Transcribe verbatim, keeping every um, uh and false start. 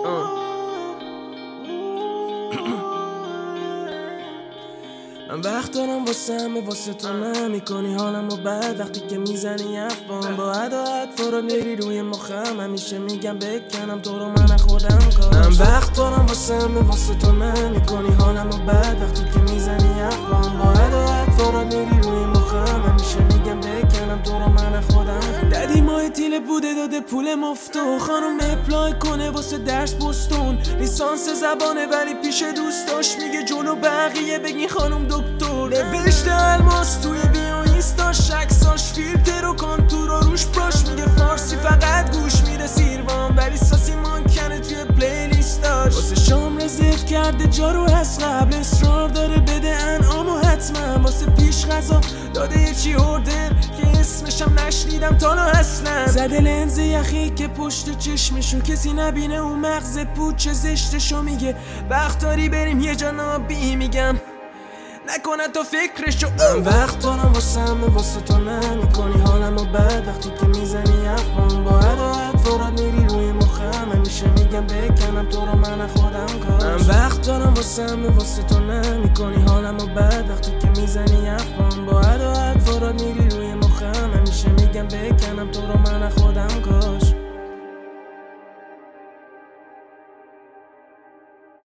من وقت دارم واسه همه واسه تو نمیکنی حالمو بد وقتی که میزنی افبان با عد و حرفا میری روی مخم همیشه میگم بکنم تو رو من خودم کاش من وقت دارم واسه همه واسه تو نمیکنی حالمو بد وقتی که میزنی افبان با عد و حرفا میری روی مخم همیشه میگم بکنم تو رو من خودم ددی ماه تیله بوده داده پول مفتو خانم اپلای کنه واسه درس بستون لیسانس زبانه ولی پیش دوستاش میگه جلو بقیه بگین خانم دکتر نوشته الماس توی بیو اینستاش عکساش فیلتر و کانتورا روش براش میگه فارسی فقط گوش میره سیروان ولی ساسی مانکنه توی پلیلیستاش واسه شام رزرو کرده جا رو از قبل اصرار داره بده انعامو حتما واسه پیش غذا داده یه چی اوردر که اسمشم نشنیدم تا نه اصلا زده لنز یخی که پشت چشمشو کسی نبینه اون مغز پوچ زشتشو میگه وقت داری بریم یه جا نابی میگم نکنه تو فکرشو من وقت دارم واسه همه واسه تو نمیکنی حالمو بد وقتی که میزنی افغان با عد و حرفات میری روی مخم همیشه میگم بکنم تو رو من خودم کاش من وقت دارم واسه همه واسه تو نمیکنی حالمو بد وقتی که میزنی افغان با عد و